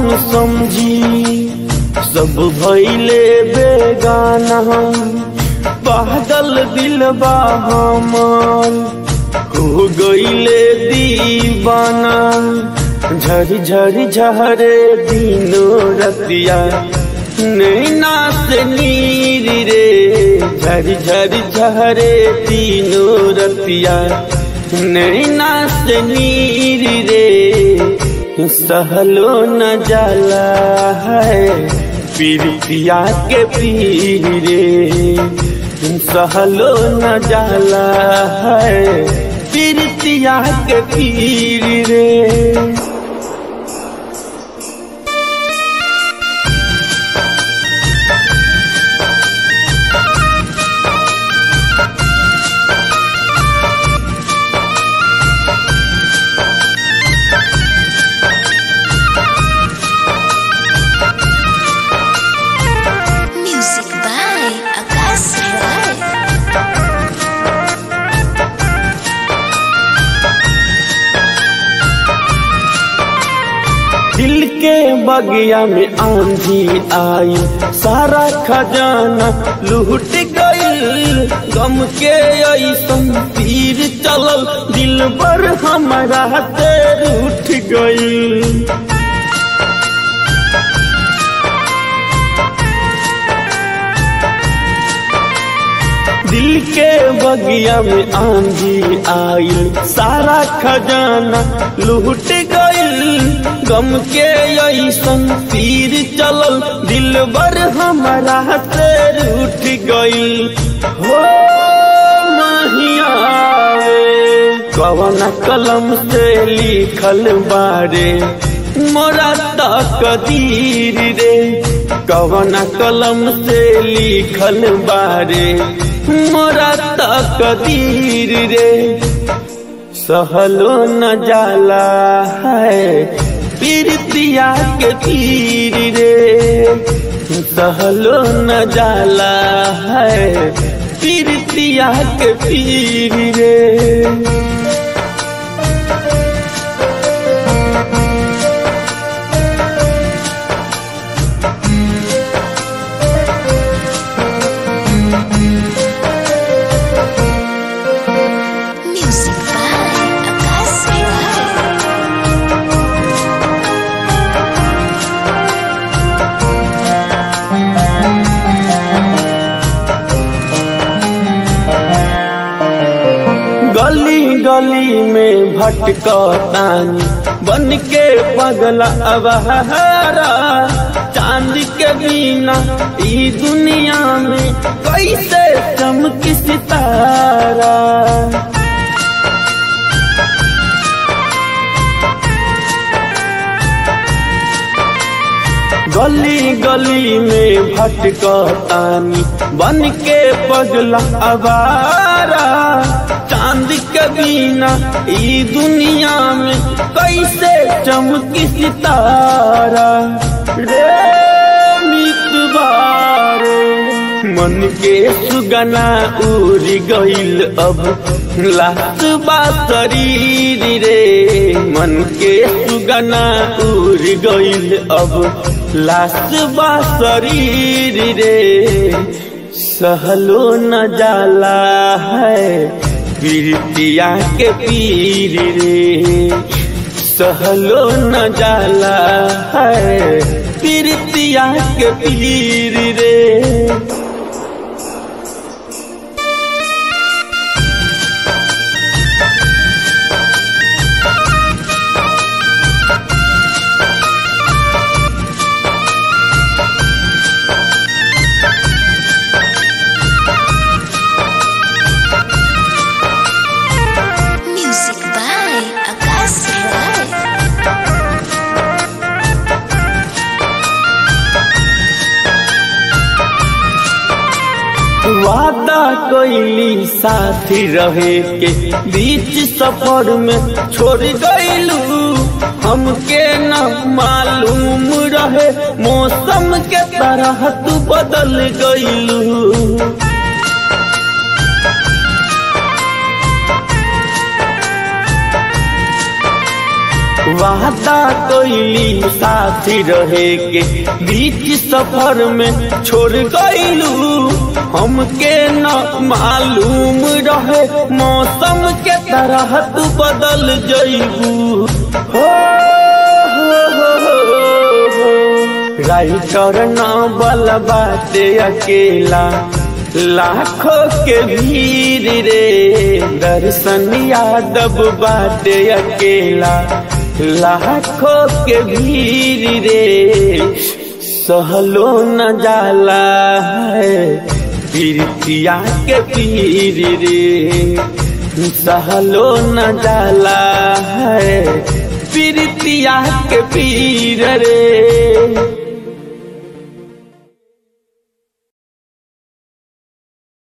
समझी सब भइले बेगाना पागल दिलबा हमर हो गइले दीवाना झरी झरी झरे दिनो रतिया नैना से नीर रे झरी झरी झरे दिनो रतिया नैना से नीर रे सहलो न जाला है पीरितिया के पीर रे सहलो न जाला है पीरितिया के पीर रे। दिल के बगिया में आंधी आई सारा खजाना लूट गइल गम के ऐसन तीर चलल दिल पर हमारा तेर उठ गइल। दिल के बगिया में आंधी आइल सारा खजाना लूट गइल गम के ऐसन तीर चलल दिल बर हमारा तेर उठ गइल। हो माहिया कवना कलम से लिखल बारे मोरा तकदीर रे कवना कलम से लिखल बारे मोरा तकदीर रे सहलो न जाला है पीरितिया के पीर रे सहलो न जाला है पीरितिया के पीर रे। गली गली में भटकतानी बन के पगला अबहरा चांद के बिना ई दुनिया में कैसे चमकी सितारा। गली गली में भटकतानी बन के पगला अबारा चांद के बिना ई दुनिया में कैसे चमकी सितारा। रे मितबारे मन के सुगना उड़ गइल अब लाश बा शरीर रे मन के सुगना उड़ गइल अब लाश बा शरीर रे सहलो न जाला है पीरितिया के पीर रे सहलो न जाला है पीरितिया के पीर रे। वादा कइली साथी रहे के बीच सफर में छोड़ गइलू हमके न मालूम रहे मौसम के तरह तू बदल गइलू। वाह वादा कोइली साथी रहे के बीच सफर में छोड़ गइलू हमके न मालूम रहे मौसम के तरह तू बदल जइबू राइटर नॉवल बाटे अकेला लाखों के भीड़ रे दर्शन यादव बाटे अकेला लाखों के भीड़ रे सहलो न जाला है पीरितिया के पीर रे सहलो न जाला है पीरितिया के पीर रे।